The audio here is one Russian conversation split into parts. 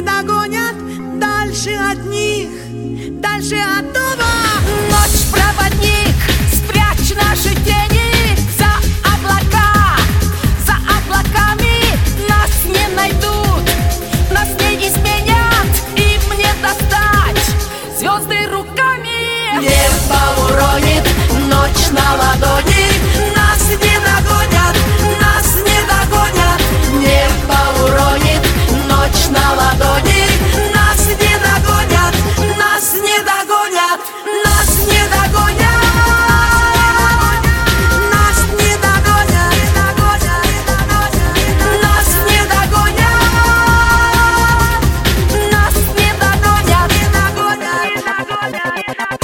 догонят дальше от них, дальше от дома. Ночь, проводник, спрячь наши тени за облака. За облаками нас не найдут, нас не изменят, им не достать звезды руками. Небо уронит ночь на ладони, нас не догонят, нас не догонят. Небо уронит ночь на ладони, нас не догонят, нас не догонят, нас не догонят, нас не догонят, нас не догонят, нас не догонят.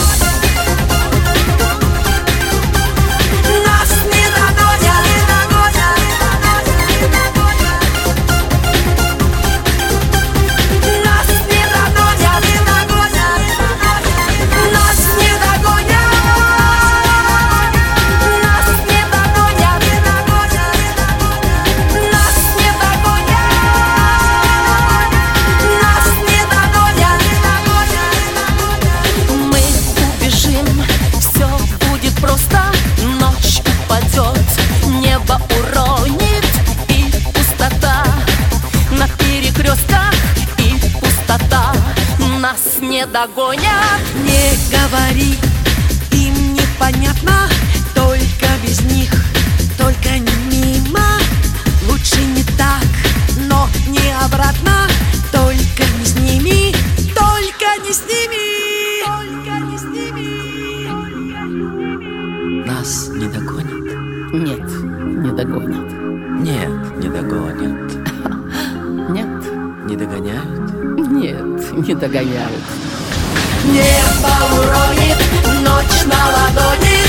Нас не догонят. Не говори, им непонятно, только без них, только не мимо. Лучше не так, но не обратно, только не с ними, только не с ними, только не с ними. Нас не догонят? Нет, не догонят. Нет, не догонят. Нет, Не догоняют? нет, не догоняют. Небо уронит ночь на ладони,